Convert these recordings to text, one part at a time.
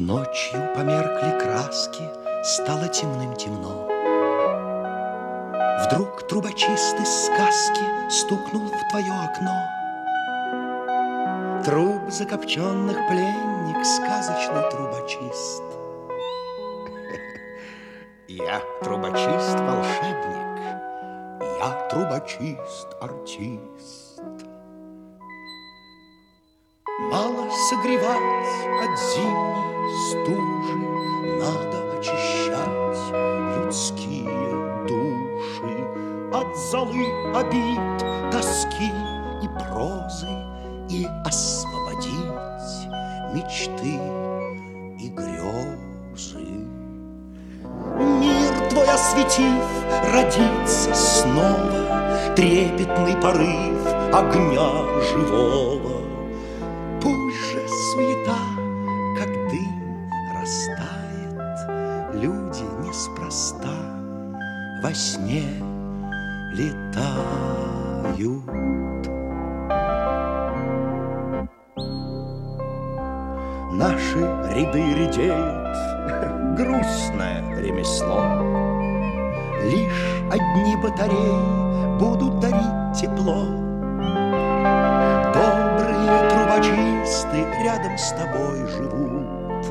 Ночью померкли краски, стало темным темно. Вдруг трубочист из сказки стукнул в твое окно. Труб закопченных пленник, сказочный трубочист. Я трубочист-волшебник, я трубочист-артист. Мало согревать от зимней стужи, надо очищать людские души от золы, обид, тоски и прозы и освободить мечты и грезы. Мир твой осветив, родится снова трепетный порыв огня живого. Пусть же суета, как дым, растает, люди неспроста во сне летают. Наши ряды редеют, грустное ремесло. Лишь одни батареи будут дарить тепло. Добрые трубочисты рядом с тобой живут,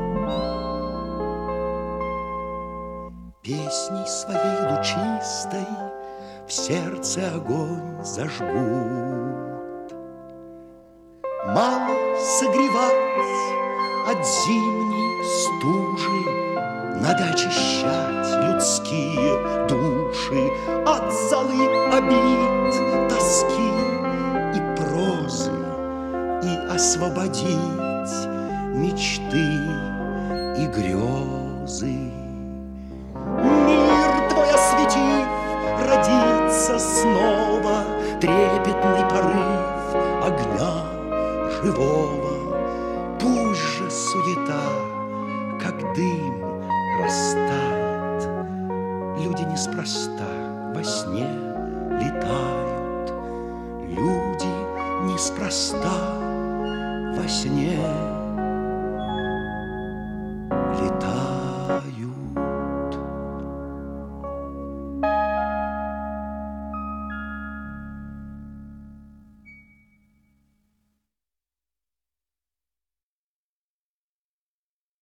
песней своей лучистой в сердце огонь зажгут. Мало согревать от зимней стужи, надо очищать людские души от золы, обид, тоски и прозы и освободить мечты и грезы. Мир твой осветив, родится снова трепетный порыв огня живого. Пусть же суета, как дым, растает, люди неспроста во сне летают. Люди неспроста во сне